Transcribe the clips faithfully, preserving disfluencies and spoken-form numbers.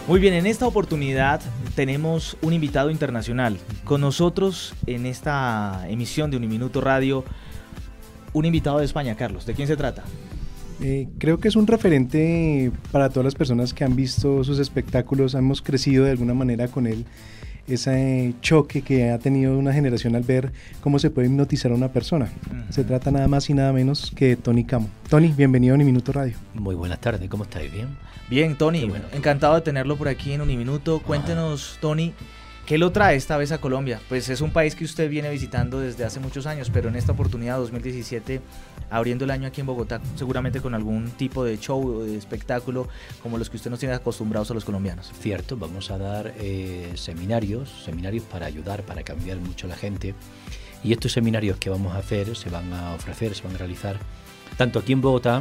Muy bien, en esta oportunidad tenemos un invitado internacional. Con nosotros en esta emisión de Uniminuto Radio, un invitado de España. Carlos, ¿de quién se trata? Eh, creo que es un referente para todas las personas que han visto sus espectáculos. Hemos crecido de alguna manera con él. Ese choque que ha tenido una generación al ver cómo se puede hipnotizar a una persona. Uh-huh. Se trata nada más y nada menos que de Tony Camo. Tony, bienvenido a Uniminuto Radio. Muy buenas tardes, ¿cómo estáis? ¿Bien? Bien, Tony, bueno, encantado de tenerlo por aquí en Uniminuto. Cuéntenos, ah. Tony, ¿qué lo trae esta vez a Colombia? Pues es un país que usted viene visitando desde hace muchos años, pero en esta oportunidad, dos mil diecisiete, abriendo el año aquí en Bogotá, seguramente con algún tipo de show o de espectáculo como los que usted nos tiene acostumbrados a los colombianos. Cierto, vamos a dar eh, seminarios, seminarios para ayudar, para cambiar mucho a la gente. Y estos seminarios que vamos a hacer se van a ofrecer, se van a realizar tanto aquí en Bogotá,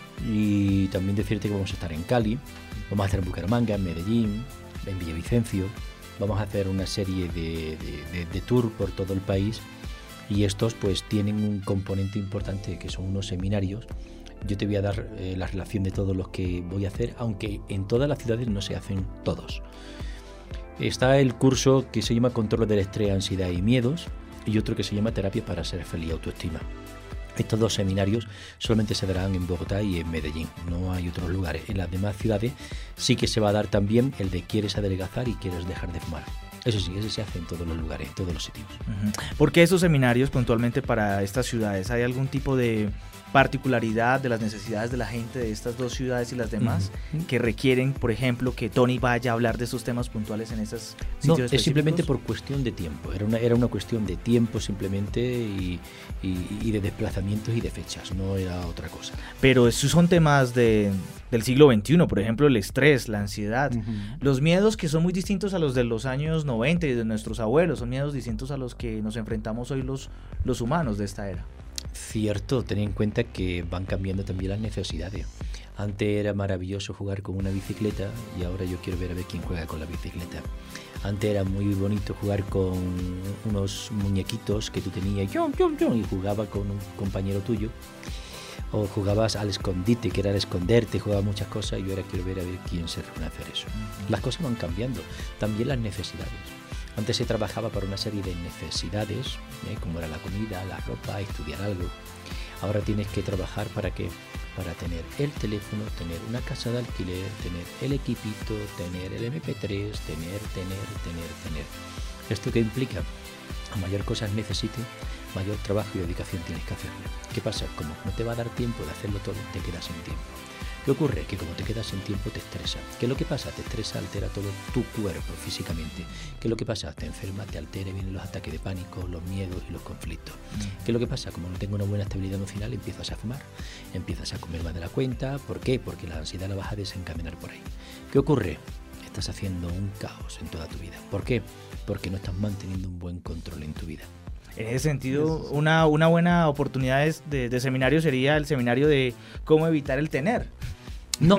y también decirte que vamos a estar en Cali, vamos a estar en Bucaramanga, en Medellín, en Villavicencio. Vamos a hacer una serie de, de, de, de tour por todo el país, y estos pues tienen un componente importante que son unos seminarios. Yo te voy a dar eh, la relación de todos los que voy a hacer, aunque en todas las ciudades no se hacen todos. Está el curso que se llama Control del Estrés, Ansiedad y Miedos, y otro que se llama Terapia para ser feliz, Autoestima. Estos dos seminarios solamente se darán en Bogotá y en Medellín, no hay otros lugares. En las demás ciudades sí que se va a dar también el de quieres adelgazar y quieres dejar de fumar. Eso sí, ese se hace en todos los lugares, en todos los sitios. Uh-huh. ¿Por qué estos seminarios puntualmente para estas ciudades? ¿Hay algún tipo de particularidad de las necesidades de la gente de estas dos ciudades y las demás uh-huh. que requieren, por ejemplo, que Tony vaya a hablar de estos temas puntuales en estos sitios No, específicos? Es simplemente por cuestión de tiempo. Era una, era una cuestión de tiempo simplemente y, y, y de desplazamientos y de fechas, no era otra cosa. Pero esos son temas de, del siglo veintiuno, por ejemplo, el estrés, la ansiedad, uh-huh. los miedos que son muy distintos a los de los años noventa y de nuestros abuelos, son miedos distintos a los que nos enfrentamos hoy los, los humanos de esta era. Cierto, ten en cuenta que van cambiando también las necesidades. Antes era maravilloso jugar con una bicicleta y ahora yo quiero ver a ver quién juega con la bicicleta. Antes era muy bonito jugar con unos muñequitos que tú tenías yum, yum, yum, y jugaba con un compañero tuyo. O jugabas al escondite, que era al esconderte, jugabas muchas cosas, y yo ahora quiero ver a ver quién se reúne a hacer eso. Las cosas van cambiando, también las necesidades. Antes se trabajaba para una serie de necesidades, ¿eh? como era la comida, la ropa, estudiar algo. Ahora tienes que trabajar para qué, para tener el teléfono, tener una casa de alquiler, tener el equipito, tener el eme pe tres, tener, tener, tener, tener. ¿Esto qué implica? A mayor cosas necesites, mayor trabajo y dedicación tienes que hacerle. ¿Qué pasa? Como no te va a dar tiempo de hacerlo todo, te quedas sin tiempo. ¿Qué ocurre? Que como te quedas sin tiempo te estresa. ¿Qué es lo que pasa? Te estresa, altera todo tu cuerpo físicamente. ¿Qué es lo que pasa? Te enferma, te altera, vienen los ataques de pánico, los miedos y los conflictos. Mm. ¿Qué es lo que pasa? Como no tengo una buena estabilidad emocional, empiezas a fumar, empiezas a comer más de la cuenta. ¿Por qué? Porque la ansiedad la vas a desencadenar por ahí. ¿Qué ocurre? Estás haciendo un caos en toda tu vida. ¿Por qué? Porque no estás manteniendo un buen control en tu vida. En ese sentido, una, una buena oportunidad de, de seminario sería el seminario de cómo evitar el tener. No,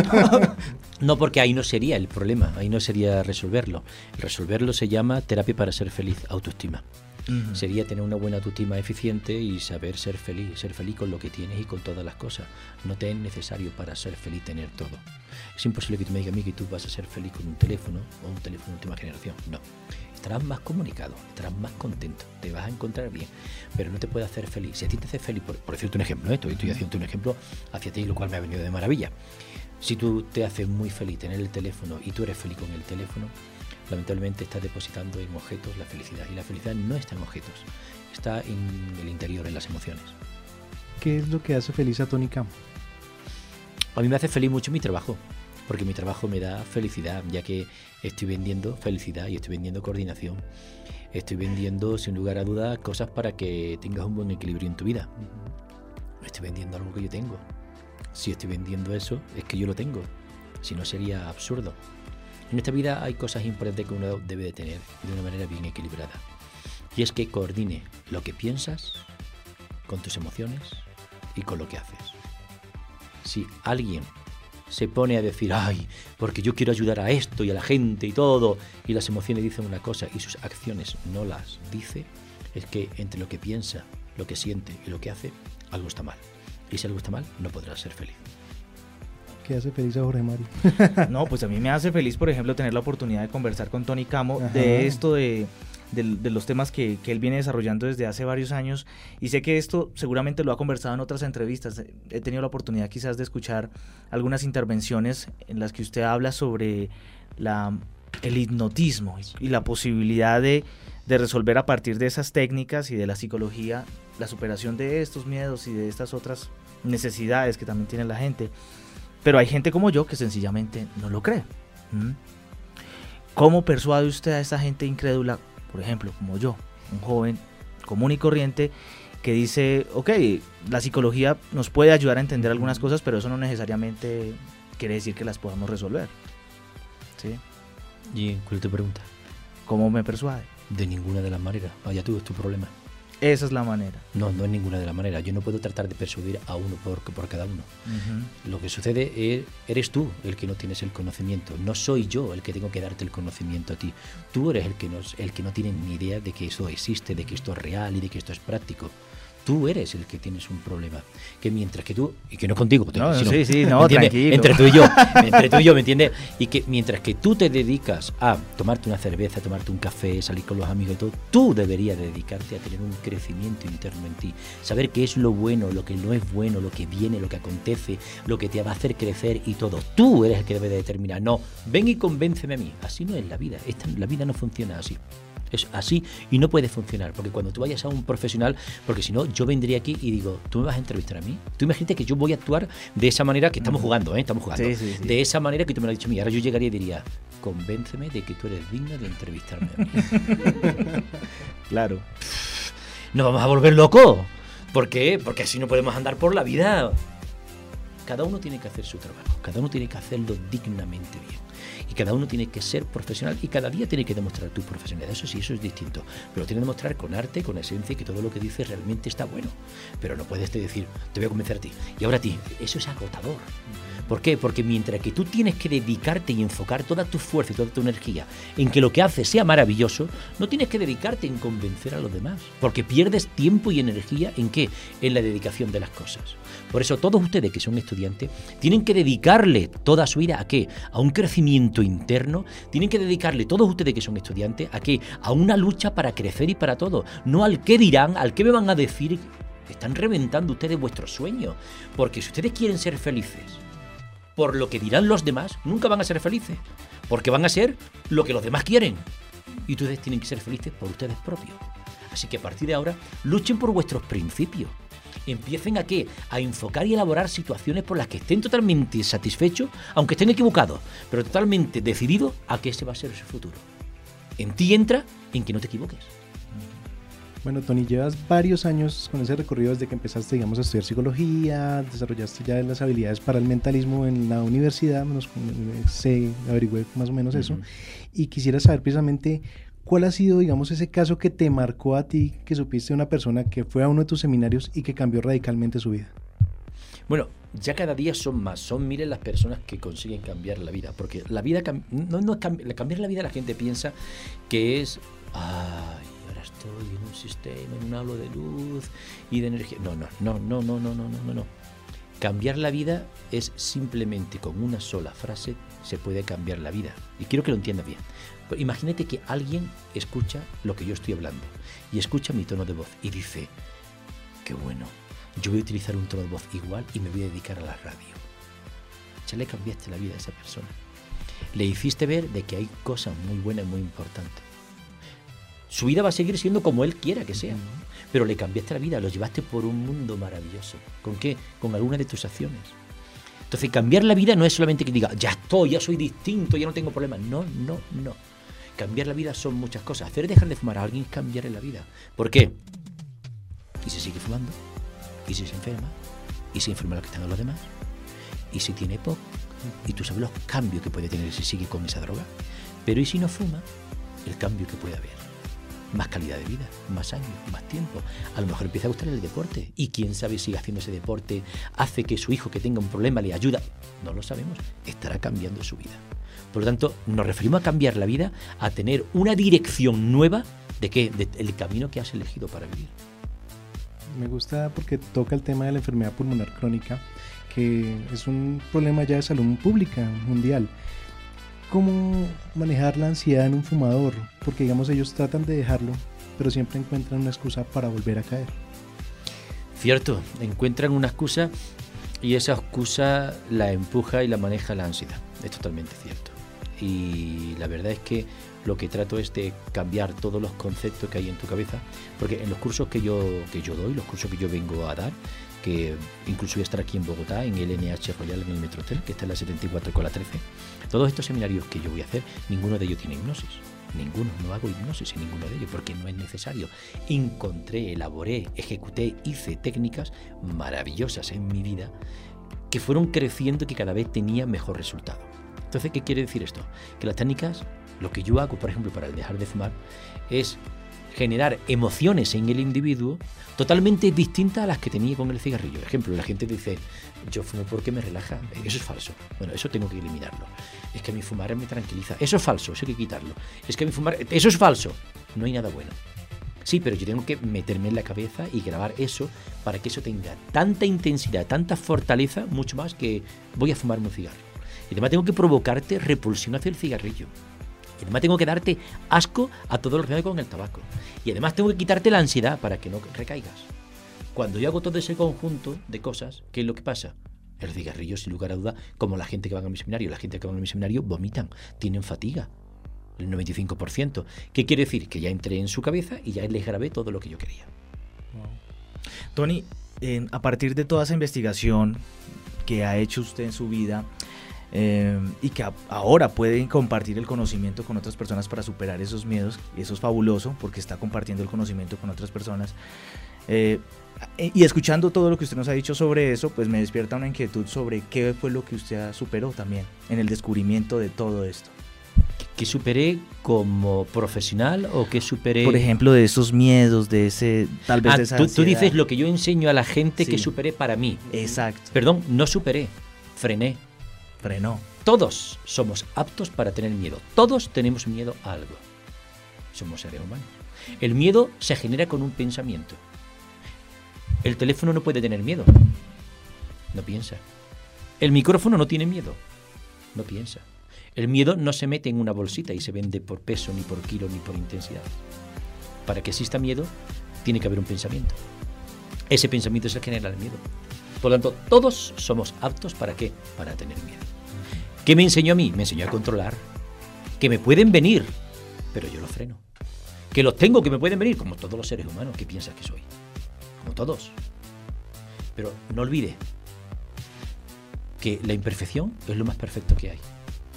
no, porque ahí no sería el problema, ahí no sería resolverlo. Resolverlo se llama terapia para ser feliz, autoestima. Uh-huh. Sería tener una buena autoestima eficiente y saber ser feliz, ser feliz con lo que tienes y con todas las cosas. No te es necesario para ser feliz tener todo. Es imposible que tú me digas a mí que tú vas a ser feliz con un teléfono o un teléfono de última generación. No. Estarás más comunicado, estarás más contento, te vas a encontrar bien, pero no te puede hacer feliz. Si a ti te hace feliz, por, por decirte un ejemplo, ¿eh? estoy, estoy haciendo un ejemplo hacia ti, lo cual me ha venido de maravilla. Si tú te haces muy feliz tener el teléfono y tú eres feliz con el teléfono, lamentablemente estás depositando en objetos la felicidad. Y la felicidad no está en objetos, está en el interior, en las emociones. ¿Qué es lo que hace feliz a Tony Camo? A mí me hace feliz mucho mi trabajo, porque mi trabajo me da felicidad, ya que estoy vendiendo felicidad y estoy vendiendo coordinación. Estoy vendiendo, sin lugar a dudas, cosas para que tengas un buen equilibrio en tu vida. Estoy vendiendo algo que yo tengo. Si estoy vendiendo eso, es que yo lo tengo. Si no, sería absurdo. En esta vida hay cosas importantes que uno debe de tener de una manera bien equilibrada. Y es que coordine lo que piensas con tus emociones y con lo que haces. Si alguien se pone a decir, ay, porque yo quiero ayudar a esto y a la gente y todo, y las emociones dicen una cosa y sus acciones no las dice, es que entre lo que piensa, lo que siente y lo que hace, algo está mal. Y si algo está mal, no podrás ser feliz. ¿Qué hace feliz a Jorge Mario? No, pues a mí me hace feliz, por ejemplo, tener la oportunidad de conversar con Tony Camo Ajá. de esto de, de, de los temas que, que él viene desarrollando desde hace varios años, y sé que esto seguramente lo ha conversado en otras entrevistas. He tenido la oportunidad quizás de escuchar algunas intervenciones en las que usted habla sobre la, el hipnotismo y la posibilidad de, de resolver a partir de esas técnicas y de la psicología la superación de estos miedos y de estas otras necesidades que también tiene la gente. Pero hay gente como yo que sencillamente no lo cree. ¿Mm? ¿Cómo persuade usted a esa gente incrédula, por ejemplo, como yo, un joven común y corriente, que dice, ok, la psicología nos puede ayudar a entender algunas cosas, pero eso no necesariamente quiere decir que las podamos resolver? ¿Sí? ¿Y cuál es tu pregunta? ¿Cómo me persuade? De ninguna de las maneras. Vaya tú, es tu problema. Esa es la manera. No, no es ninguna de las maneras. Yo no puedo tratar de persuadir a uno por, por cada uno. Uh-huh. Lo que sucede es, eres tú el que no tienes el conocimiento. No soy yo el que tengo que darte el conocimiento a ti. Tú eres el que, nos, el que no tiene ni idea de que esto existe, de que esto es real y de que esto es práctico. Tú eres el que tienes un problema. Que mientras que tú, y que no contigo, no, sino, sí, sí, no, tranquilo. Entre tú y yo, entre tú y yo, ¿me entiendes? Y que mientras que tú te dedicas a tomarte una cerveza, a tomarte un café, salir con los amigos y todo, tú deberías dedicarte a tener un crecimiento interno en ti. Saber qué es lo bueno, lo que no es bueno, lo que viene, lo que acontece, lo que te va a hacer crecer y todo. Tú eres el que debe de determinar. No, ven y convénceme a mí. Así no es la vida. Esta, la vida no funciona así. Es así y no puede funcionar, porque cuando tú vayas a un profesional, porque si no, yo vendría aquí y digo, ¿tú me vas a entrevistar a mí? Tú imagínate que yo voy a actuar de esa manera, que estamos jugando, ¿eh? Estamos jugando. Sí, sí, sí. De esa manera que tú me lo has dicho a mí. Ahora yo llegaría y diría, convénceme de que tú eres digno de entrevistarme a mí. Claro. Nos vamos a volver locos. ¿Por qué? Porque así no podemos andar por la vida. Cada uno tiene que hacer su trabajo, cada uno tiene que hacerlo dignamente bien. Y cada uno tiene que ser profesional y cada día tiene que demostrar tu profesionalidad. Eso sí, eso es distinto. Pero tiene que demostrar con arte, con esencia, que todo lo que dices realmente está bueno. Pero no puedes te decir, te voy a convencer a ti. Y ahora a ti. Eso es agotador. ¿Por qué? Porque mientras que tú tienes que dedicarte y enfocar toda tu fuerza y toda tu energía en que lo que haces sea maravilloso, no tienes que dedicarte en convencer a los demás. Porque pierdes tiempo y energía ¿en qué? En la dedicación de las cosas. Por eso todos ustedes que son estudiantes tienen que dedicarle toda su vida ¿a qué? A un crecimiento interno. Tienen que dedicarle todos ustedes que son estudiantes ¿a qué? A una lucha para crecer y para todo. No al qué dirán, al qué me van a decir. Están reventando ustedes vuestros sueños. Porque si ustedes quieren ser felices por lo que dirán los demás, nunca van a ser felices. Porque van a ser lo que los demás quieren. Y ustedes tienen que ser felices por ustedes propios. Así que a partir de ahora, luchen por vuestros principios. Empiecen a qué? A enfocar y elaborar situaciones por las que estén totalmente satisfechos, aunque estén equivocados, pero totalmente decididos a que ese va a ser su futuro. En ti entra en que no te equivoques. Bueno, Tony, llevas varios años con ese recorrido desde que empezaste, digamos, a estudiar psicología, desarrollaste ya las habilidades para el mentalismo en la universidad, nos, se averigüé más o menos eso, uh-huh. Y quisiera saber precisamente cuál ha sido, digamos, ese caso que te marcó a ti, que supiste de una persona que fue a uno de tus seminarios y que cambió radicalmente su vida. Bueno, ya cada día son más, son miles las personas que consiguen cambiar la vida, porque la vida, no, no cambiar la vida la gente piensa que es, ay, ahora estoy en un sistema, en un halo de luz y de energía. No, no, no, no, no, no, no, no, no. Cambiar la vida es simplemente con una sola frase se puede cambiar la vida. Y quiero que lo entiendas bien. Imagínate que alguien escucha lo que yo estoy hablando y escucha mi tono de voz y dice, qué bueno, yo voy a utilizar un tono de voz igual y me voy a dedicar a la radio. Ya le cambiaste la vida a esa persona. Le hiciste ver de que hay cosas muy buenas y muy importantes. Su vida va a seguir siendo como él quiera que sea, pero le cambiaste la vida, lo llevaste por un mundo maravilloso. ¿Con qué? Con alguna de tus acciones. Entonces, cambiar la vida no es solamente que diga, ya estoy, ya soy distinto, ya no tengo problemas. No, no, no. Cambiar la vida son muchas cosas. Hacer dejar de fumar a alguien es cambiar en la vida. ¿Por qué? ¿Y si sigue fumando? ¿Y si se enferma? ¿Y si enferma lo que están los demás? ¿Y si tiene E P O C? Y tú sabes los cambios que puede tener si sigue con esa droga. Pero ¿y si no fuma? El cambio que puede haber. Más calidad de vida, más años, más tiempo. A lo mejor empieza a gustar el deporte. Y quién sabe si haciendo ese deporte hace que su hijo que tenga un problema le ayuda. No lo sabemos. Estará cambiando su vida. Por lo tanto, nos referimos a cambiar la vida, a tener una dirección nueva de qué, del camino que has elegido para vivir. Me gusta porque toca el tema de la enfermedad pulmonar crónica, que es un problema ya de salud pública mundial. ¿Cómo manejar la ansiedad en un fumador? Porque digamos ellos tratan de dejarlo, pero siempre encuentran una excusa para volver a caer. Cierto, encuentran una excusa y esa excusa la empuja y la maneja la ansiedad. Es totalmente cierto. Y la verdad es que lo que trato es de cambiar todos los conceptos que hay en tu cabeza, porque en los cursos que yo, que yo doy, los cursos que yo vengo a dar, que incluso voy a estar aquí en Bogotá, en el N H Royal, en el Metrotel, que está en la setenta y cuatro con la trece, todos estos seminarios que yo voy a hacer, ninguno de ellos tiene hipnosis. Ninguno, no hago hipnosis en ninguno de ellos porque no es necesario. Encontré, elaboré, ejecuté, hice técnicas maravillosas en mi vida que fueron creciendo y que cada vez tenía mejor resultado. Entonces, ¿qué quiere decir esto? Que las técnicas, lo que yo hago, por ejemplo, para dejar de fumar, es generar emociones en el individuo totalmente distintas a las que tenía con el cigarrillo. Por ejemplo, la gente dice, yo fumo porque me relaja. Eso es falso. Bueno, eso tengo que eliminarlo. Es que a mí fumar me tranquiliza. Eso es falso, eso hay que quitarlo. Es que a mí fumar, eso es falso. No hay nada bueno. Sí, pero yo tengo que meterme en la cabeza y grabar eso para que eso tenga tanta intensidad, tanta fortaleza, mucho más que voy a fumarme un cigarro. Y además tengo que provocarte repulsión hacia el cigarrillo. Y además tengo que darte asco a todo lo relacionado con el tabaco. Y además tengo que quitarte la ansiedad para que no recaigas. Cuando yo hago todo ese conjunto de cosas, ¿qué es lo que pasa? El cigarrillo, sin lugar a duda, como la gente que va a mi seminario, la gente que va a mi seminario vomitan, tienen fatiga, el noventa y cinco por ciento. ¿Qué quiere decir? Que ya entré en su cabeza y ya les grabé todo lo que yo quería. Wow. Tony, eh, a partir de toda esa investigación que ha hecho usted en su vida, Eh, y que a, ahora pueden compartir el conocimiento con otras personas para superar esos miedos, y eso es fabuloso porque está compartiendo el conocimiento con otras personas, eh, y escuchando todo lo que usted nos ha dicho sobre eso, pues me despierta una inquietud sobre qué fue lo que usted superó también en el descubrimiento de todo esto. ¿Qué superé como profesional o qué superé? Por ejemplo, de esos miedos, de ese, tal vez ah, de esa tú, ansiedad. Tú dices lo que yo enseño a la gente sí. Que superé para mí. Exacto. Perdón, no superé, frené. Frenó. Todos somos aptos para tener miedo. Todos tenemos miedo a algo. Somos seres humanos. El miedo se genera con un pensamiento. El teléfono no puede tener miedo. No piensa. El micrófono no tiene miedo. No piensa. El miedo no se mete en una bolsita y se vende por peso, ni por kilo, ni por intensidad. Para que exista miedo, tiene que haber un pensamiento. Ese pensamiento es el que genera el miedo. Por lo tanto, todos somos aptos ¿para qué? Para tener miedo. ¿Qué me enseñó a mí? Me enseñó a controlar. Que me pueden venir, pero yo los freno. Que los tengo, que me pueden venir, como todos los seres humanos. ¿Qué piensas que soy? Como todos. Pero no olvide que la imperfección es lo más perfecto que hay.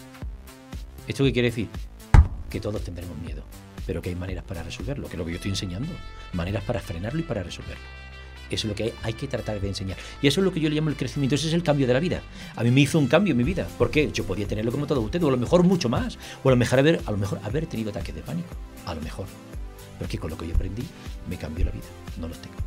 ¿Esto qué quiere decir? Que todos tendremos miedo, pero que hay maneras para resolverlo, que es lo que yo estoy enseñando. Maneras para frenarlo y para resolverlo. Eso es lo que hay, hay que tratar de enseñar. Y eso es lo que yo le llamo el crecimiento. Ese es el cambio de la vida. A mí me hizo un cambio en mi vida. ¿Por qué? Yo podía tenerlo como todos ustedes, o a lo mejor mucho más. O a lo mejor haber, a lo mejor haber tenido ataques de pánico. A lo mejor. Pero es que con lo que yo aprendí, me cambió la vida. No los tengo.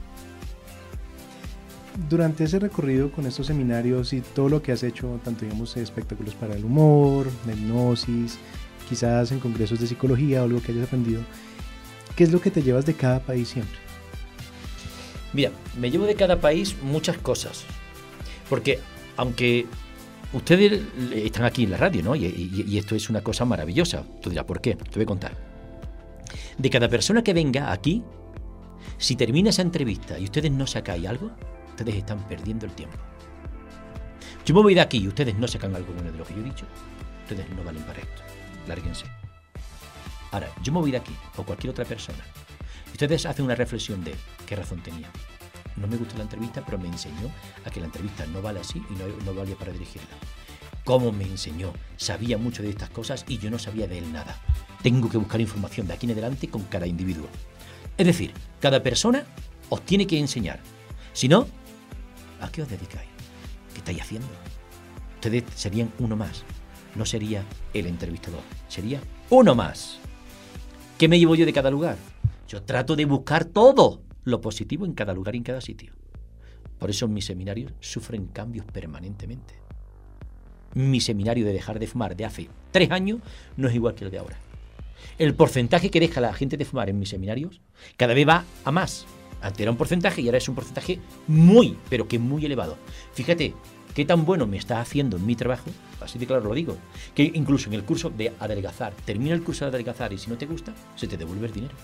Durante ese recorrido con estos seminarios y todo lo que has hecho, tanto digamos espectáculos para el humor, de hipnosis, quizás en congresos de psicología o algo que hayas aprendido, ¿qué es lo que te llevas de cada país siempre? Mira, me llevo de cada país muchas cosas, porque aunque ustedes están aquí en la radio, ¿no? Y, y, y esto es una cosa maravillosa. Tú dirás, ¿por qué? Te voy a contar. De cada persona que venga aquí, si termina esa entrevista y ustedes no sacáis algo, ustedes están perdiendo el tiempo. Yo me voy de aquí y ustedes no sacan algo bueno de lo que yo he dicho, ustedes no valen para esto. Lárguense. Ahora, yo me voy de aquí, o cualquier otra persona, ustedes hacen una reflexión de qué razón tenía. No me gustó la entrevista, pero me enseñó a que la entrevista no vale así y no, no valía para dirigirla. ¿Cómo me enseñó? Sabía mucho de estas cosas y yo no sabía de él nada. Tengo que buscar información de aquí en adelante con cada individuo. Es decir, cada persona os tiene que enseñar. Si no, ¿a qué os dedicáis? ¿Qué estáis haciendo? Ustedes serían uno más. No sería el entrevistador, sería uno más. ¿Qué me llevo yo de cada lugar? Yo trato de buscar todo lo positivo en cada lugar y en cada sitio. Por eso mis seminarios sufren cambios permanentemente. Mi seminario de dejar de fumar de hace tres años no es igual que el de ahora. El porcentaje que deja la gente de fumar en mis seminarios cada vez va a más. Antes era un porcentaje y ahora es un porcentaje muy, pero que muy elevado. Fíjate qué tan bueno me está haciendo en mi trabajo, así de claro lo digo, que incluso en el curso de adelgazar, termina el curso de adelgazar y si no te gusta, se te devuelve el dinero.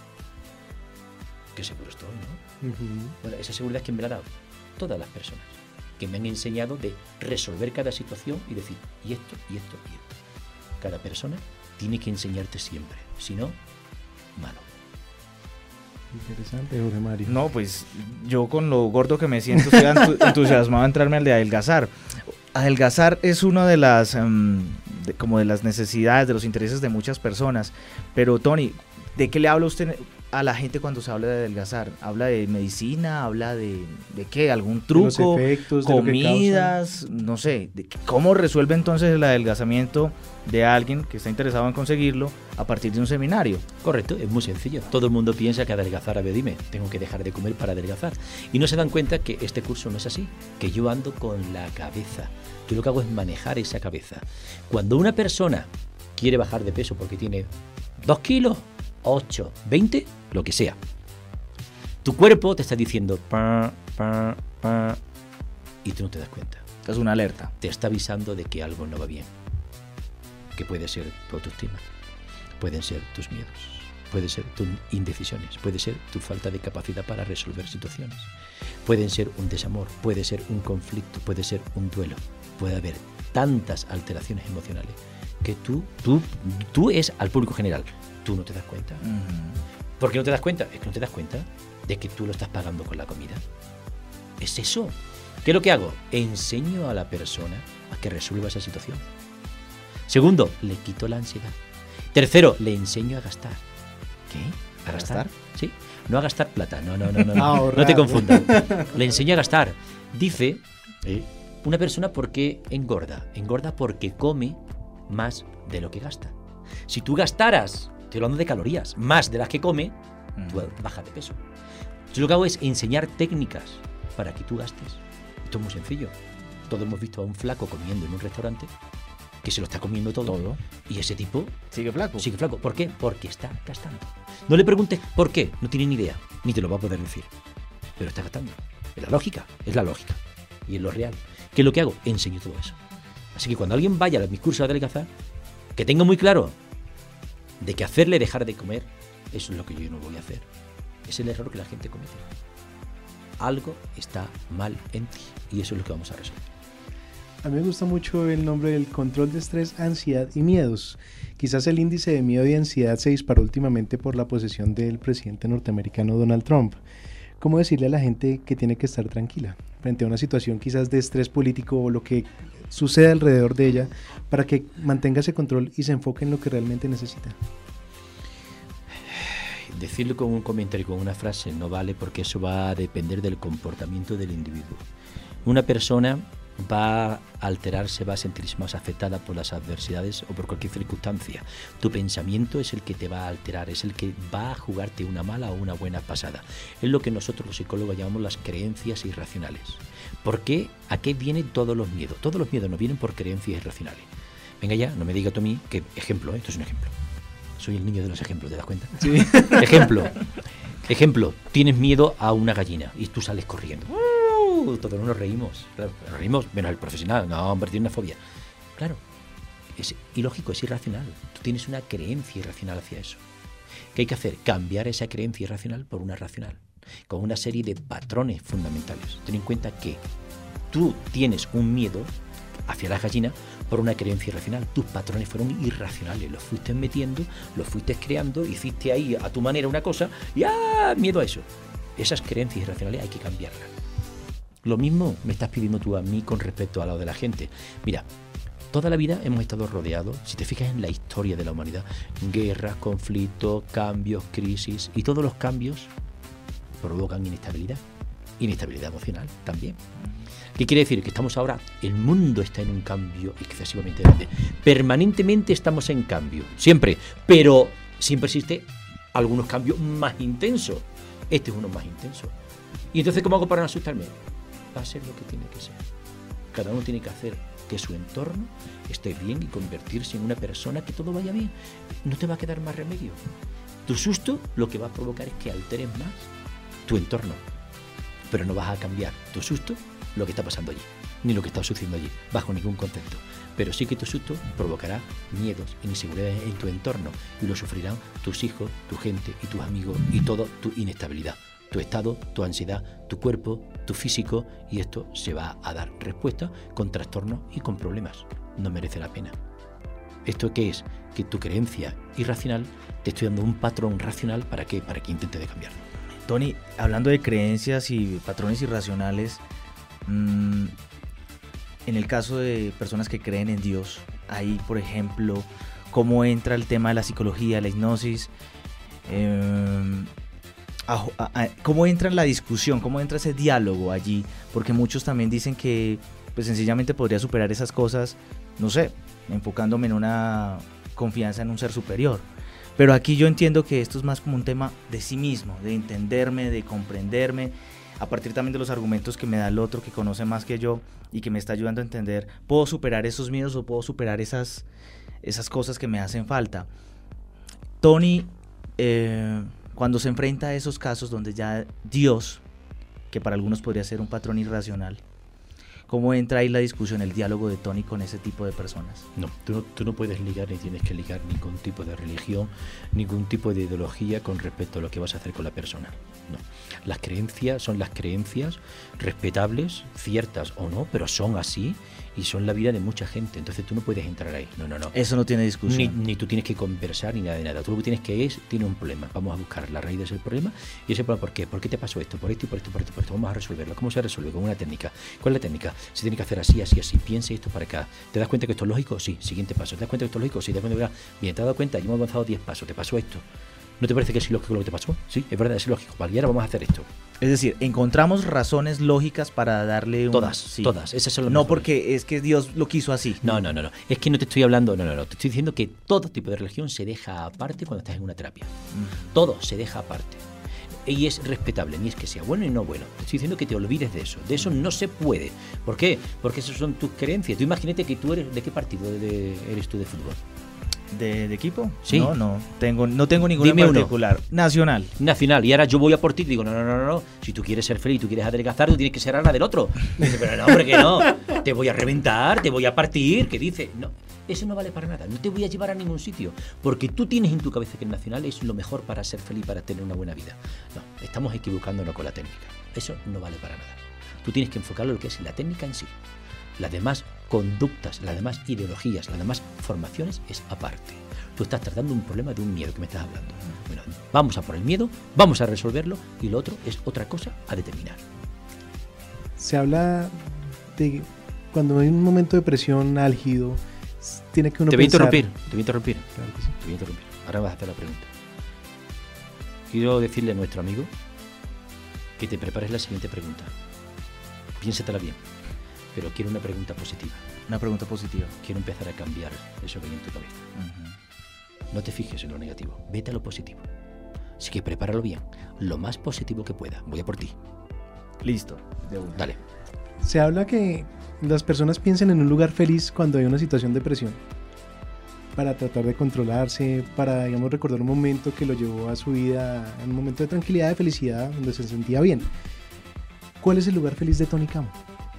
Qué seguro estoy, ¿no? Uh-huh. Bueno, esa seguridad es que me la ha dado todas las personas que me han enseñado de resolver cada situación y decir, y esto, y esto, y esto. Cada persona tiene que enseñarte siempre, si no, malo. Interesante, Jorge Mario. No, pues yo con lo gordo que me siento estoy entusiasmado a entrarme al de adelgazar. Adelgazar es una de las um, de, como de las necesidades, de los intereses de muchas personas. Pero Tony, ¿de qué le habla usted a la gente cuando se habla de adelgazar? ¿Habla de medicina? ¿Habla de, de qué? ¿Algún truco? De los efectos, ¿comidas? De no sé. De, ¿cómo resuelve entonces el adelgazamiento de alguien que está interesado en conseguirlo a partir de un seminario? Correcto, es muy sencillo. Todo el mundo piensa que adelgazar, a ver, dime, tengo que dejar de comer para adelgazar. Y no se dan cuenta que este curso no es así, que yo ando con la cabeza. Yo lo que hago es manejar esa cabeza. Cuando una persona quiere bajar de peso porque tiene dos kilos, ocho, veinte, lo que sea, tu cuerpo te está diciendo pa, pa, pa, y tú no te das cuenta. Es una alerta. Te está avisando de que algo no va bien. Que puede ser tu autoestima, pueden ser tus miedos, puede ser tus indecisiones, puede ser tu falta de capacidad para resolver situaciones, pueden ser un desamor, puede ser un conflicto, puede ser un duelo, puede haber tantas alteraciones emocionales que tú, tú, tú es al público general, tú no te das cuenta. Uh-huh. ¿Por qué no te das cuenta? Es que no te das cuenta de que tú lo estás pagando con la comida. Es eso. ¿Qué es lo que hago? Enseño a la persona a que resuelva esa situación. Segundo, le quito la ansiedad. Tercero, le enseño a gastar. ¿Qué? ¿A gastar? Sí. No a gastar plata. No, no, no, no. No, no te confundas. Le enseño a gastar. Dice, ¿eh? Una persona, ¿por qué engorda? Engorda porque come más de lo que gasta. Si tú gastaras, estoy hablando de calorías, más de las que come, tú bajas de peso. Yo lo que hago es enseñar técnicas para que tú gastes. Esto es muy sencillo. Todos hemos visto a un flaco comiendo en un restaurante que se lo está comiendo todo, todo. Y ese tipo sigue flaco. Sigue flaco. ¿Por qué? Porque está gastando. No le preguntes por qué, no tiene ni idea, ni te lo va a poder decir. Pero está gastando. Es la lógica, es la lógica. Y es lo real. ¿Qué es lo que hago? Enseño todo eso. Así que cuando alguien vaya a mis cursos de adelgazar, que tenga muy claro de que hacerle dejar de comer, eso es lo que yo no voy a hacer. Es el error que la gente comete. Algo está mal en ti y eso es lo que vamos a resolver. A mí me gusta mucho el nombre del control de estrés, ansiedad y miedos. Quizás el índice de miedo y ansiedad se disparó últimamente por la posesión del presidente norteamericano Donald Trump. ¿Cómo decirle a la gente que tiene que estar tranquila frente a una situación quizás de estrés político o lo que sucede alrededor de ella para que mantenga ese control y se enfoque en lo que realmente necesita? Decirlo con un comentario, con una frase, no vale porque eso va a depender del comportamiento del individuo. Una persona va a alterarse, va a sentirse más afectada por las adversidades o por cualquier circunstancia. Tu pensamiento es el que te va a alterar, es el que va a jugarte una mala o una buena pasada. Es lo que nosotros los psicólogos llamamos las creencias irracionales. ¿Por qué? ¿A qué vienen todos los miedos? Todos los miedos nos vienen por creencias irracionales. Venga ya, no me digas tú a mí que ejemplo, ¿eh? Esto es un ejemplo. Soy el niño de los ejemplos, ¿te das cuenta? Sí. Ejemplo, ejemplo, tienes miedo a una gallina y tú sales corriendo. Uh, todos nos reímos, claro, nos reímos, menos el profesional, no, hombre, tiene una fobia. Claro, es ilógico, es irracional. Tú tienes una creencia irracional hacia eso. ¿Qué hay que hacer? Cambiar esa creencia irracional por una racional, con una serie de patrones fundamentales. Ten en cuenta que tú tienes un miedo hacia la gallina por una creencia irracional. Tus patrones fueron irracionales, los fuiste metiendo, los fuiste creando, hiciste ahí a tu manera una cosa y ¡ah! Miedo a eso. Esas creencias irracionales hay que cambiarlas. Lo mismo me estás pidiendo tú a mí con respecto a lo de la gente. Mira, toda la vida hemos estado rodeados, si te fijas en la historia de la humanidad, guerras, conflictos, cambios, crisis, y todos los cambios provocan inestabilidad, inestabilidad emocional también. ¿Qué quiere decir? Que estamos ahora, el mundo está en un cambio excesivamente grande. Permanentemente estamos en cambio, siempre, pero siempre existe algunos cambios más intensos. Este es uno más intenso. ¿Y entonces cómo hago para no asustarme? Va a ser lo que tiene que ser. Cada uno tiene que hacer que su entorno esté bien y convertirse en una persona que todo vaya bien. No te va a quedar más remedio. Tu susto lo que va a provocar es que alteres más tu entorno. Pero no vas a cambiar tu susto lo que está pasando allí, ni lo que está sucediendo allí, bajo ningún concepto. Pero sí que tu susto provocará miedos e inseguridades en tu entorno y lo sufrirán tus hijos, tu gente y tus amigos y toda tu inestabilidad, tu estado, tu ansiedad, tu cuerpo, tu físico, y esto se va a dar respuesta con trastornos y con problemas. No merece la pena. ¿Esto qué es? Que tu creencia irracional te estoy dando un patrón racional. ¿Para qué? Para que intentes de cambiarlo. Tony, hablando de creencias y patrones irracionales, mmm, en el caso de personas que creen en Dios, ahí, por ejemplo, ¿cómo entra el tema de la psicología, la hipnosis? Eh, a, a, a, ¿Cómo entra en la discusión? ¿Cómo entra ese diálogo allí? Porque muchos también dicen que pues, sencillamente podría superar esas cosas, no sé, enfocándome en una confianza en un ser superior. Pero aquí yo entiendo que esto es más como un tema de sí mismo, de entenderme, de comprenderme, a partir también de los argumentos que me da el otro que conoce más que yo y que me está ayudando a entender, puedo superar esos miedos o puedo superar esas, esas cosas que me hacen falta. Tony, eh, cuando se enfrenta a esos casos donde ya Dios, que para algunos podría ser un patrón irracional, ¿cómo entra ahí la discusión, el diálogo de Tony con ese tipo de personas? No, tú no, tú no puedes ligar ni tienes que ligar ningún tipo de religión, ningún tipo de ideología con respecto a lo que vas a hacer con la persona. No. Las creencias son las creencias respetables, ciertas o no, pero son así y son la vida de mucha gente. Entonces tú no puedes entrar ahí. No, no, no. Eso no tiene discusión. Ni, ni tú tienes que conversar ni nada de nada. Tú lo que tienes que es, tiene un problema. Vamos a buscar la raíz de ese problema y ese problema, ¿por qué? ¿Por qué te pasó esto? Por esto y por esto, por esto, por esto. Vamos a resolverlo. ¿Cómo se resuelve? Con una técnica. ¿Cuál es la técnica? Se tiene que hacer así, así, así. Piense esto para acá. ¿Te das cuenta que esto es lógico? Sí. Siguiente paso. ¿Te das cuenta que esto es lógico? Sí. ¿Te das cuenta que... Bien, ¿te has dado cuenta? Ya hemos avanzado diez pasos. ¿Te pasó esto? ¿No te parece que es lógico lo que te pasó? Sí, es verdad, es lógico. Vale, y ahora vamos a hacer esto. Es decir, encontramos razones lógicas para darle un... Todas, sí. todas. Esas son las no mejores. Porque es que Dios lo quiso así. No, no, no, no. Es que no te estoy hablando, no, no, no. Te estoy diciendo que todo tipo de religión se deja aparte cuando estás en una terapia. Mm. Todo se deja aparte. Y es respetable, ni es que sea bueno ni no bueno. Te estoy diciendo que te olvides de eso. De eso no se puede. ¿Por qué? Porque esas son tus creencias. Tú imagínate que tú eres... ¿De qué partido de, de, eres tú de fútbol? ¿De, de equipo? Sí. No, no tengo, no tengo ninguna Dime en particular. Uno. Nacional. Nacional. Y ahora yo voy a por ti y digo, no, no, no, no. Si tú quieres ser feliz, tú quieres adelgazar, tú tienes que ser Ana del otro. Y dice, pero no, hombre, que no. Te voy a reventar, te voy a partir. ¿Qué dice? No, eso no vale para nada. No te voy a llevar a ningún sitio. Porque tú tienes en tu cabeza que el Nacional es lo mejor para ser feliz, para tener una buena vida. No, estamos equivocándonos con la técnica. Eso no vale para nada. Tú tienes que enfocarlo en lo que es la técnica en sí. Las demás conductas, las demás ideologías, las demás formaciones es aparte. Tú estás tratando un problema de un miedo que me estás hablando. Bueno, vamos a por el miedo, vamos a resolverlo y lo otro es otra cosa a determinar. Se habla de cuando hay un momento de presión álgido, tiene que uno Te voy a pensar... interrumpir, te voy a interrumpir. Claro que sí. Te voy a interrumpir. Ahora vas a hacer la pregunta. Quiero decirle a nuestro amigo que te prepares la siguiente pregunta. Piénsatela bien, pero quiero una pregunta positiva. Una pregunta positiva. Quiero empezar a cambiar eso que hay en tu cabeza. Uh-huh. No te fijes en lo negativo, vete a lo positivo. Así que prepáralo bien, lo más positivo que pueda. Voy a por ti. Listo. De una. Dale. Se habla que las personas piensan en un lugar feliz cuando hay una situación de presión, para tratar de controlarse, para, digamos, recordar un momento que lo llevó a su vida, un momento de tranquilidad, de felicidad, donde se sentía bien. ¿Cuál es el lugar feliz de Tony Camo?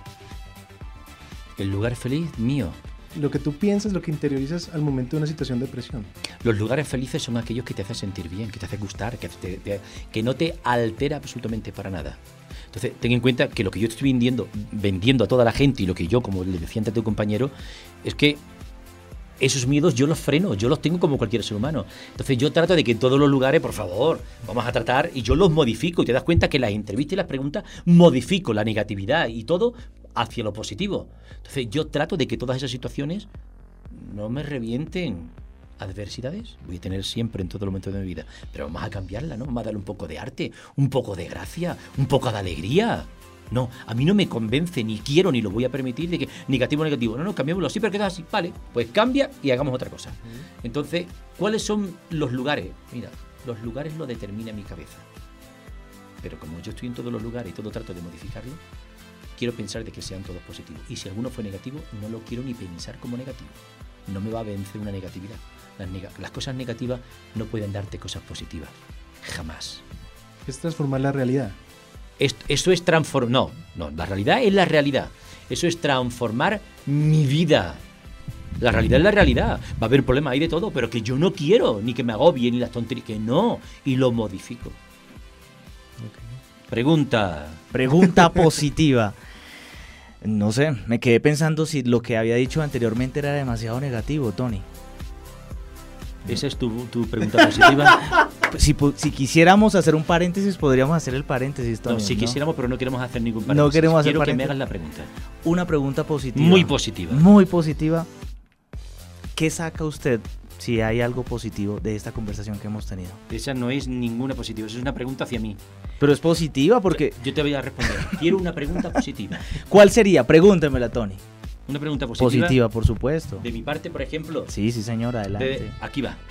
El lugar feliz mío. Lo que tú piensas, lo que interiorizas al momento de una situación de presión. Los lugares felices son aquellos que te hacen sentir bien, que te hacen gustar, que, te, te, que no te altera absolutamente para nada. Entonces, ten en cuenta que lo que yo estoy vendiendo, vendiendo a toda la gente y lo que yo, como le decía antes a tu compañero, es que esos miedos yo los freno, yo los tengo como cualquier ser humano. Entonces yo trato de que en todos los lugares, por favor, vamos a tratar, y yo los modifico, y te das cuenta que las entrevistas y las preguntas modifico la negatividad y todo hacia lo positivo. Entonces yo trato de que todas esas situaciones no me revienten. Adversidades voy a tener siempre en todo el momento de mi vida, pero vamos a cambiarla, ¿no? Vamos a darle un poco de arte, un poco de gracia, un poco de alegría. No, a mí no me convence, ni quiero, ni lo voy a permitir de que negativo, negativo. No, no, cambiémoslo así, pero queda así. Vale, pues cambia y hagamos otra cosa. Entonces, ¿cuáles son los lugares? Mira, los lugares lo determina mi cabeza. Pero como yo estoy en todos los lugares y todo trato de modificarlo, quiero pensar de que sean todos positivos. Y si alguno fue negativo, no lo quiero ni pensar como negativo. No me va a vencer una negatividad. Las, neg- las cosas negativas no pueden darte cosas positivas. Jamás. Es transformar la realidad. Esto, eso es transformar... No, no, la realidad es la realidad. Eso es transformar mi vida. La realidad es la realidad. Va a haber problemas, hay de todo, pero que yo no quiero, ni que me agobie, ni las tonterías, que no. Y lo modifico. Okay. Pregunta. Pregunta positiva. No sé, me quedé pensando si lo que había dicho anteriormente era demasiado negativo, Tony. ¿Esa es tu, tu pregunta positiva? Si, si quisiéramos hacer un paréntesis, podríamos hacer el paréntesis, Tony. No, si ¿no? quisiéramos, pero no queremos hacer ningún paréntesis. No queremos hacer Quiero paréntesis. que me hagas la pregunta. Una pregunta positiva. Muy positiva. Muy positiva. ¿Qué saca usted, si hay algo positivo, de esta conversación que hemos tenido? Esa no es ninguna positiva, esa es una pregunta hacia mí. Pero es positiva porque... Yo te voy a responder. Quiero una pregunta positiva. ¿Cuál sería? Pregúntemela, Tony. Una pregunta positiva. Positiva, por supuesto. De mi parte, por ejemplo. Sí, sí, señor, adelante. De, aquí va.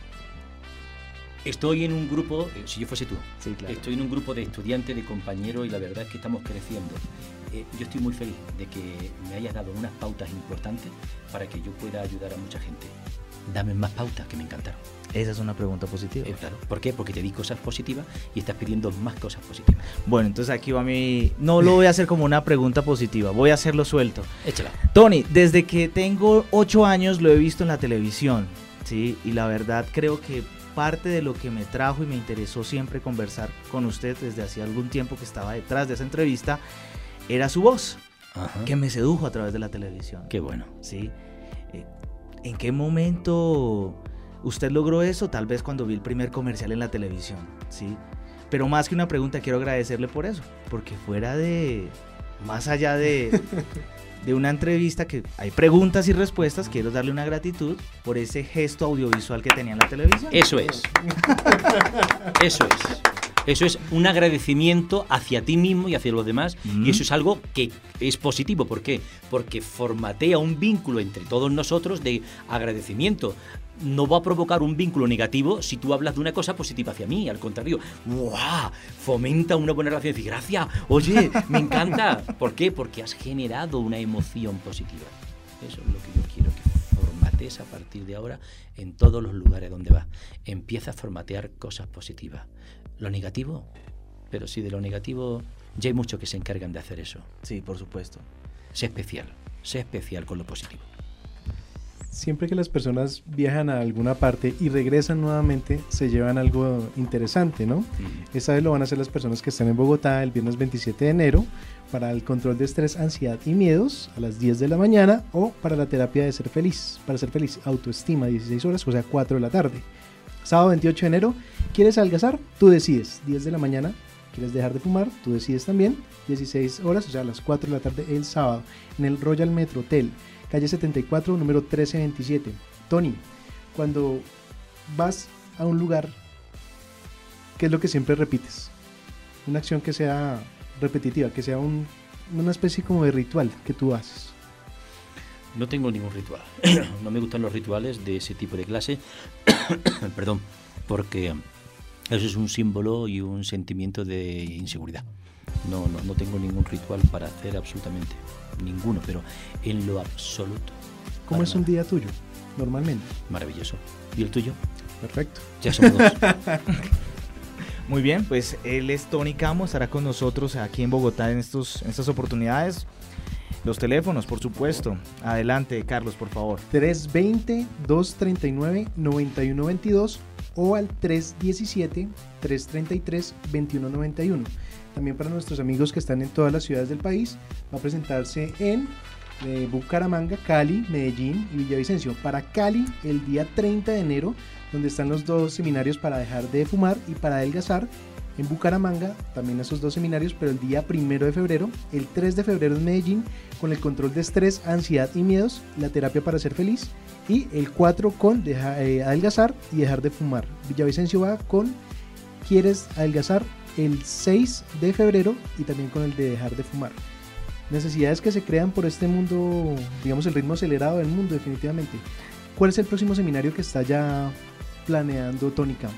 Estoy en un grupo, si yo fuese tú, sí, claro. Estoy en un grupo de estudiantes, de compañeros, y la verdad es que estamos creciendo. Eh, yo estoy muy feliz de que me hayas dado unas pautas importantes para que yo pueda ayudar a mucha gente. Dame más pautas, que me encantaron. Esa es una pregunta positiva. Eh, claro. ¿Por qué? Porque te di cosas positivas y estás pidiendo más cosas positivas. Bueno, entonces aquí va mi... No lo voy a hacer como una pregunta positiva, voy a hacerlo suelto. Échala. Tony, desde que tengo ocho años lo he visto en la televisión, ¿sí? Y la verdad creo que parte de lo que me trajo y me interesó siempre conversar con usted desde hacía algún tiempo que estaba detrás de esa entrevista era su voz. Ajá. Que me sedujo a través de la televisión. Qué bueno. ¿Sí? Eh, ¿En qué momento usted logró eso? Tal vez cuando vi el primer comercial en la televisión, ¿sí? Pero más que una pregunta, quiero agradecerle por eso, porque fuera de, más allá de, de una entrevista que hay preguntas y respuestas, quiero darle una gratitud por ese gesto audiovisual que tenía en la televisión. Eso es. Eso es. Eso es un agradecimiento hacia ti mismo y hacia los demás, mm. y eso es algo que es positivo. ¿Por qué? Porque formatea un vínculo entre todos nosotros de agradecimiento. No va a provocar un vínculo negativo si tú hablas de una cosa positiva hacia mí, al contrario. ¡Wow! Fomenta una buena relación. Decir, gracias, oye, me encanta. ¿Por qué? Porque has generado una emoción positiva. Eso es lo que yo quiero que formatees a partir de ahora en todos los lugares donde vas. Empieza a formatear cosas positivas. Lo negativo, pero si de lo negativo ya hay muchos que se encargan de hacer eso. Sí, por supuesto. Sé especial, sé especial con lo positivo. Siempre que las personas viajan a alguna parte y regresan nuevamente, se llevan algo interesante, ¿no? Mm. Esta vez lo van a hacer las personas que están en Bogotá el viernes veintisiete de enero para el control de estrés, ansiedad y miedos a las diez de la mañana, o para la terapia de ser feliz, para ser feliz, autoestima, dieciséis horas, o sea, cuatro de la tarde. Sábado veintiocho de enero, ¿quieres adelgazar? Tú decides, diez de la mañana. ¿Quieres dejar de fumar? Tú decides también, dieciséis horas, o sea, a las cuatro de la tarde el sábado, en el Royal Metro Hotel, calle setenta y cuatro, número trece veintisiete. Tony, cuando vas a un lugar, ¿qué es lo que siempre repites? Una acción que sea repetitiva, que sea un, una especie como de ritual que tú haces. No tengo ningún ritual. No me gustan los rituales de ese tipo de clase. Perdón, porque eso es un símbolo y un sentimiento de inseguridad. No, no, no tengo ningún ritual para hacer absolutamente ninguno, pero en lo absoluto. ¿Cómo es nada. Un día tuyo, normalmente? Maravilloso. ¿Y el tuyo? Perfecto. Ya somos dos. Muy bien, pues él es Tony Camo, estará con nosotros aquí en Bogotá en, estos, en estas oportunidades. Los teléfonos, por supuesto. Adelante, Carlos, por favor. tres veinte, dos treinta y nueve, noventa y uno veintidós o al tres diecisiete, tres treinta y tres, veintiuno noventa y uno. También para nuestros amigos que están en todas las ciudades del país, va a presentarse en eh, Bucaramanga, Cali, Medellín y Villavicencio. Para Cali, el día treinta de enero, donde están los dos seminarios para dejar de fumar y para adelgazar. En Bucaramanga, también esos dos seminarios, pero el día primero de febrero, el tres de febrero en Medellín, con el control de estrés, ansiedad y miedos, la terapia para ser feliz, y el cuatro con deja, eh, adelgazar y dejar de fumar. Villavicencio va con ¿quieres adelgazar? El seis de febrero y también con el de dejar de fumar. Necesidades que se crean por este mundo, digamos el ritmo acelerado del mundo, definitivamente. ¿Cuál es el próximo seminario que está ya planeando Tony Camo?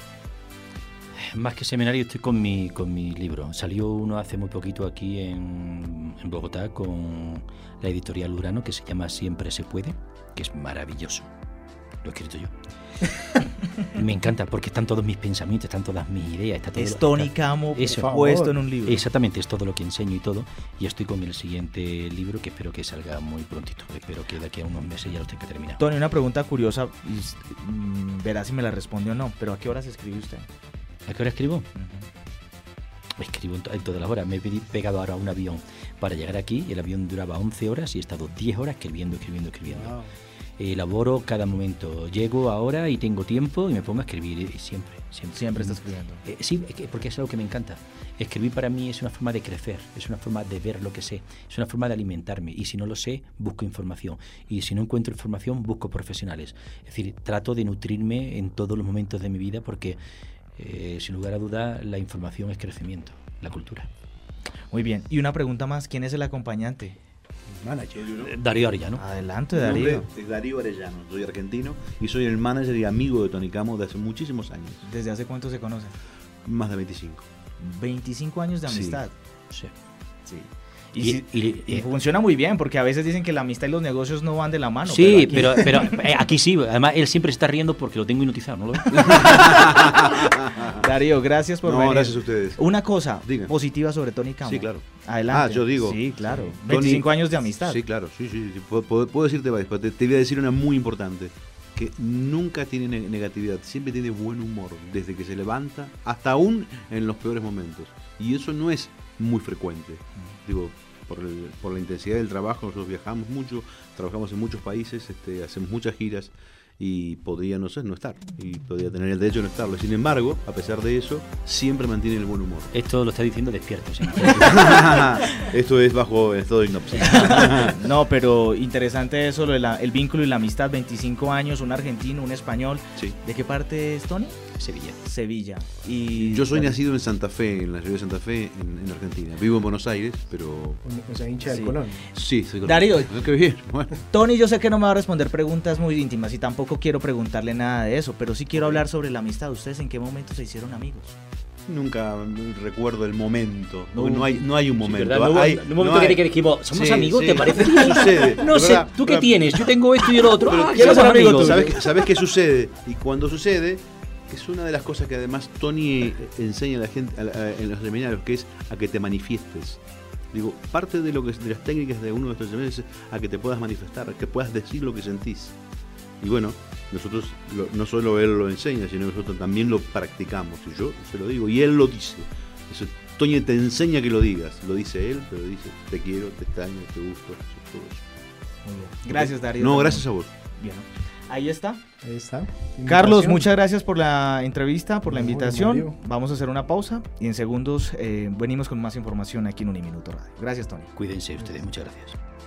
Más que seminario, estoy con mi, con mi libro. Salió uno hace muy poquito aquí en, en Bogotá con la editorial Urano, que se llama Siempre se puede, que es maravilloso. Lo he escrito yo. Me encanta porque están todos mis pensamientos, están todas mis ideas. Está todo es lo, Tony está, Camo eso, puesto en un libro. Exactamente, es todo lo que enseño y todo. Y estoy con el siguiente libro que espero que salga muy prontito. Espero que de aquí a unos meses ya lo tenga terminado. Tony, una pregunta curiosa, y, mm, verá si me la responde o no, pero ¿a qué horas escribe usted? ¿A qué hora escribo? Uh-huh. Escribo en, to- en todas las horas. Me he pedi- pegado ahora a un avión para llegar aquí. El avión duraba once horas y he estado diez horas escribiendo, escribiendo, escribiendo. Wow. Elaboro cada momento. Llego ahora y tengo tiempo y me pongo a escribir eh, siempre, siempre. Siempre está escribiendo. Eh, sí, es que- porque es algo que me encanta. Escribir para mí es una forma de crecer, es una forma de ver lo que sé, es una forma de alimentarme. Y si no lo sé, busco información. Y si no encuentro información, busco profesionales. Es decir, trato de nutrirme en todos los momentos de mi vida porque, eh, sin lugar a duda, la información es crecimiento, la cultura. Muy bien. Y una pregunta más, ¿quién es el acompañante? Manager. Eh, Darío Arellano. Adelante, Mi Darío. nombre es Darío Arellano, soy argentino y soy el manager y amigo de Tony Camo de hace muchísimos años, ¿Desde hace cuánto se conocen? más de veinticinco. veinticinco años de Sí. amistad. Sí. Sí. Y- Y, sí- y- y eh, funciona muy bien, porque a veces dicen que la amistad y los negocios no van de la mano. Sí, aquí- pero, pero eh, aquí sí. Además, él siempre está riendo porque lo tengo hipnotizado, ¿no lo ves? Darío, gracias por No, venir. gracias a ustedes. Una cosa Diga. positiva sobre Tony Camo. Sí, claro. Adelante. Ah, yo digo. Sí, claro. Tony- veinticinco años de amistad. Sí, claro, sí, sí, sí. Puedo, puedo- puedo decirte varias, pero te, te voy a decir una muy importante, que nunca tiene ne- negatividad, siempre tiene buen humor, desde que se levanta hasta aún en los peores momentos. Y eso no es muy frecuente. Digo, por, el- por la intensidad del trabajo, nosotros viajamos mucho, trabajamos en muchos países, este, hacemos muchas giras y podría, no sé, no estar. Y podría tener el derecho de no estarlo. Sin embargo, a pesar de eso, siempre mantiene el buen humor. Esto lo está diciendo despierto, ¿sí? Esto es bajo estado de hipnosis. No, pero interesante eso, lo de la- el vínculo y la amistad. veinticinco años, un argentino, un español. Sí. ¿De qué parte es Tony? Sevilla. Sevilla. Y Yo soy nacido en Santa Fe, en la ciudad de Santa Fe, en, en Argentina. Vivo en Buenos Aires, pero O sea, hincha Sí. del Colón. sí, soy colombiano. Darío. Qué bien. Bueno. Tony, yo sé que no me va a responder preguntas muy íntimas y tampoco quiero preguntarle nada de eso, pero sí quiero hablar sobre la amistad. ¿Ustedes en qué momento se hicieron amigos? Nunca recuerdo el momento. No. porque no, hay, no hay un Sí, momento. ¿verdad? No hubo- Hay- en un momento no hay- que, que dijimos, ¿somos Sí, amigos? sí. ¿Te parece? Sucede. No de sé, verdad, ¿tú qué pero- tienes? Yo tengo esto y el otro. Pero Ah, ¿qué somos pasa, amigos. amigo? ¿Sabes, qué- ¿Sabes qué sucede? Y cuando sucede, es una de las cosas que además Tony enseña a la gente a la- a- en los seminarios, que es a que te manifiestes. Digo, parte de, lo que, de las técnicas de uno de estos seminarios es a que te puedas manifestar, a que puedas decir lo que sentís. Y bueno, nosotros lo- no solo él lo enseña, sino nosotros también lo practicamos. Y yo se lo digo, y él lo dice. Eso, Tony te enseña que lo digas. Lo dice él, te lo dice, te quiero, te extraño, te gusto, todo eso. Muy bien. Gracias, Darío. No, también. gracias a vos. Bien. Ahí está. Ahí está. Carlos, Invitación. muchas gracias por la entrevista, por la No, invitación. Mario. Vamos a hacer una pausa y en segundos eh, venimos con más información aquí en Uniminuto Radio. Gracias, Tony. Cuídense ustedes, muchas gracias.